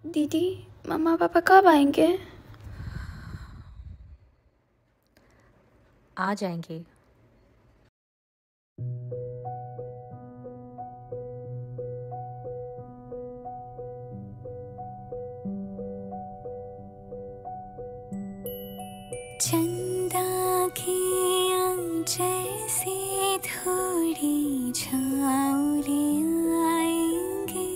दीदी, मम्मा पापा कब आएंगे? आ जाएंगे। चंदा की आंचल से थोड़ी छाँव आएंगे,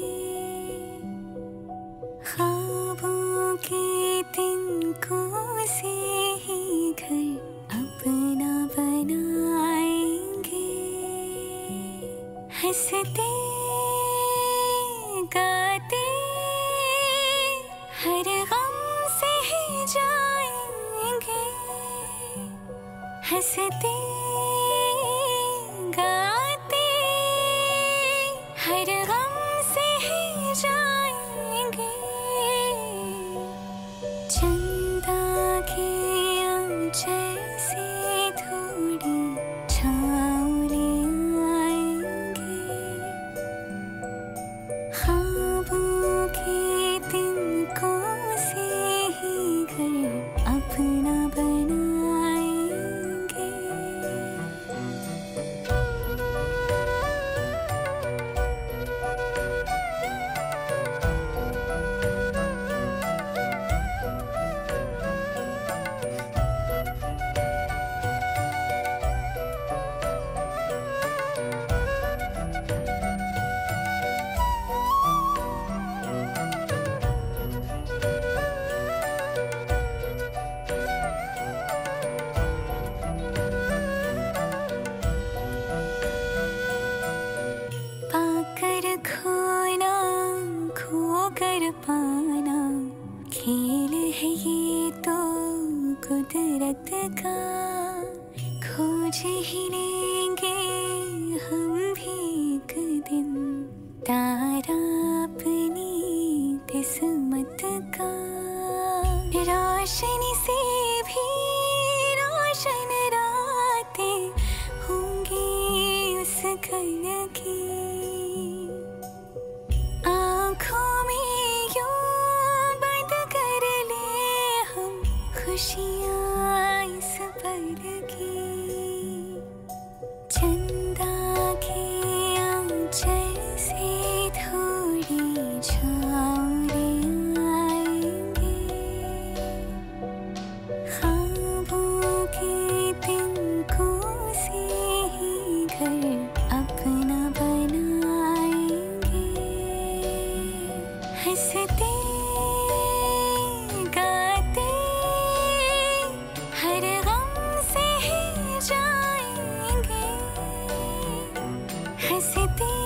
ख्वाबों के तिनकों से ही घर अपना बनाएंगे। हंसते गाते हर गम से ही जाएंगे, हंसते गाते हर गम से ही जाएंगे। चंदा के आंचल से थोड़ी छाँव ले आएंगे, ख्वाबों के तिनकों से ही घर अपना बनाएंगे। पाकर खोना, खोकर पाना, खेल है ये तो कुदरत का। खोज ही लेंगे हम भी एक दिन तारा अपनी किस्मत का। रोशनी से भी रोशन रातें होंगी उस घर की। आँखों में यूं बंद कर ले हम खुशियाँ इस पल की। चंदा के आंचल से थोड़ी छाँव ले आएंगे, ख्वाबों के तिनकों से ही घर अपना बनाएंगे। हंसते गाते हर गम से ही जाएंगे, हंसते